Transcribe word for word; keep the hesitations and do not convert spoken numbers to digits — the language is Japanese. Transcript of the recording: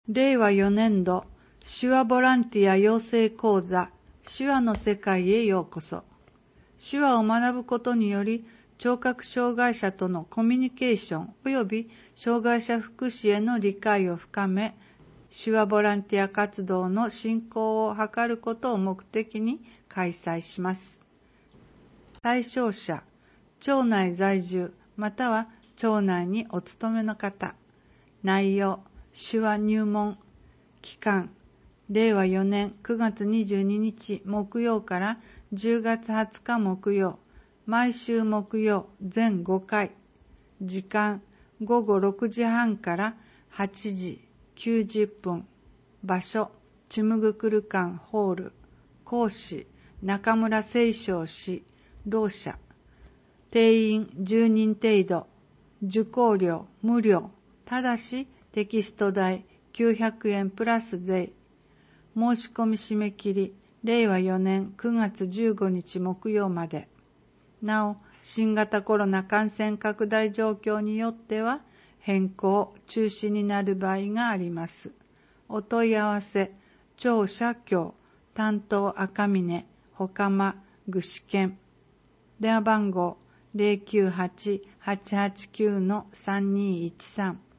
れいわよねんど手話ボランティア養成講座手話の世界へようこそ。手話を学ぶことにより聴覚障害者とのコミュニケーション及び障害者福祉への理解を深め、手話ボランティア活動の振興を図ることを目的に開催します。対象者、町内在住または町内にお勤めの方。内容、手話入門。期間、れいわよねんくがつにじゅうににち木曜からじゅうがつはつか木曜。毎週木曜全ごかい。時間、ごごろくじはんからはちじきゅうじゅっぷん。場所、チムグクルカンホール。講師、中村清正氏、ろう者。定員じゅうにん程度。受講料無料。ただしテキスト代きゅうひゃくえんプラス税。申し込み締め切りれいわよねんくがつじゅうごにち木曜まで。なお、新型コロナ感染拡大状況によっては変更、中止になる場合があります。お問い合わせ、町社協、担当赤峰、ほかま、具志堅。電話番号 ゼロきゅうはち はちはちきゅう さんにいちさん。